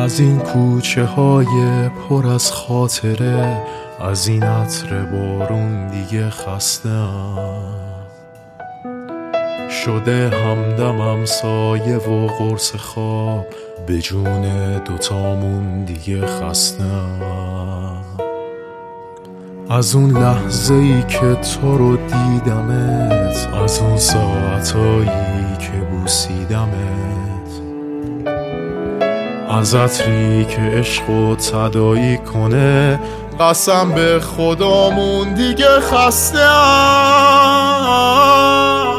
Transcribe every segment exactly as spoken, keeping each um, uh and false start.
از این کوچه های پر از خاطره، از این عطر بارون دیگه خسته‌ام. شده همدمم سایه و قرص خواب، به جون دوتامون دیگه خسته‌ام. از اون لحظه ای که تو رو دیدمت، از اون ساعتایی که بوسیدمت، از عطری که عشقو تداعی کنه، قسم به خدامون دیگه خسته‌ام.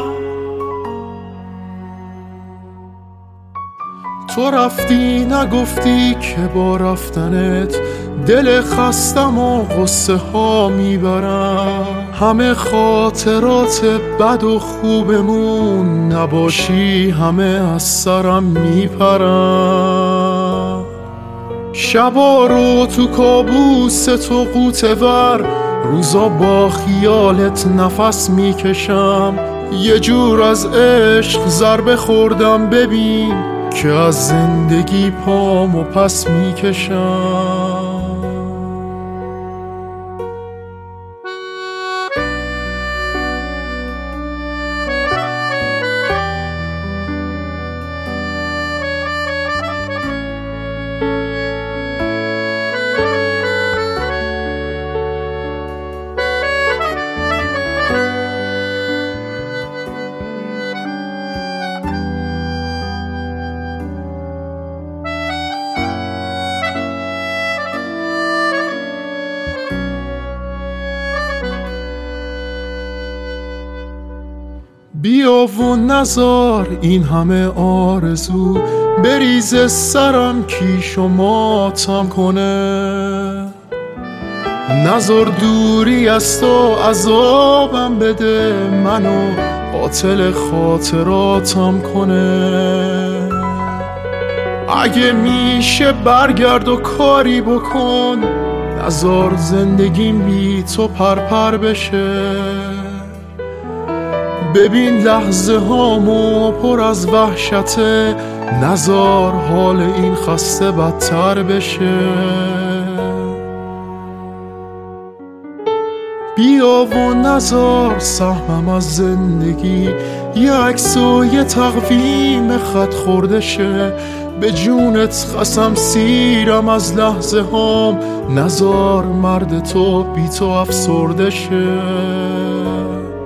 تو رفتی نگفتی که با رفتنت دل خستم و غصه ها میبرم. همه خاطرات بد و خوبمون، نباشی همه از سرم میپرم. شبا رو تو کابوس تو غوطه ور، روزا با خیالت نفس میکشم. یه جور از عشق ضربه خوردم، ببین که از زندگی پامو پس میکشم. بیا و نزار این همه آرزو بریز سرم، کیش و ماتم کنه. نزار دوری از تو عذابم بده، منو قاتل خاطراتم کنه. اگه میشه برگرد و کاری بکن، نزار زندگیم بی تو پرپر بشه. ببین لحظه هامو پر از وحشته، نزار حال این خسته بدتر بشه. بیا و نزار سهمم از زندگی یه عکس و یه تقویم خط خورده شه. به جونت قسم سیرم از لحظه هام، نزار مرد تو بی تو افسرده شه.